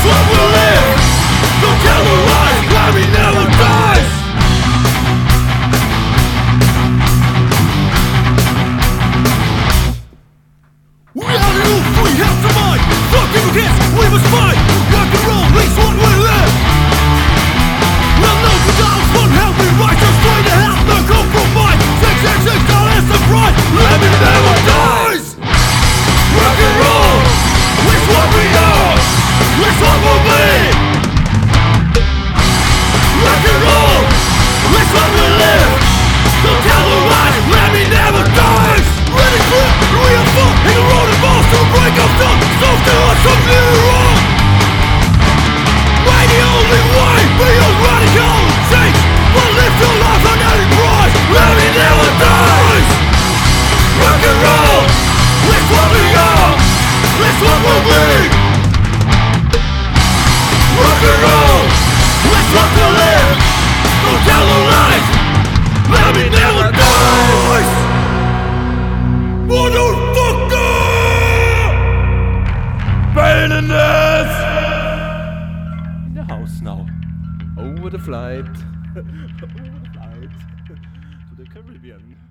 what we live. Don't tell the lies, Grammy never dies. We are the youth, we have to mind. Fuck you kids, we must fight. Rock and roll, it's what we live. Well, no good dogs won't help me right. Just trying to help the compromise. 666, don't answer the pride. Grammy never dies. Rock and roll, it's what we are. It's what we'll be. Rock and roll, it's what we live. Don't tell the lies, Grammy never dies. Ready for it, we are full. In the road and balls to break of dawn. So still us something wrong. Why the only way? Be a radical change. But live your life on any price. Grammy never dies. Rock and roll, it's what we are. It's what we'll be. Rock and roll, it's what we live. Don't tell the lies, Grammy never dies. Motherfucker! Pain in this! In the house now. Over the flight. Over the flight to the Caribbean.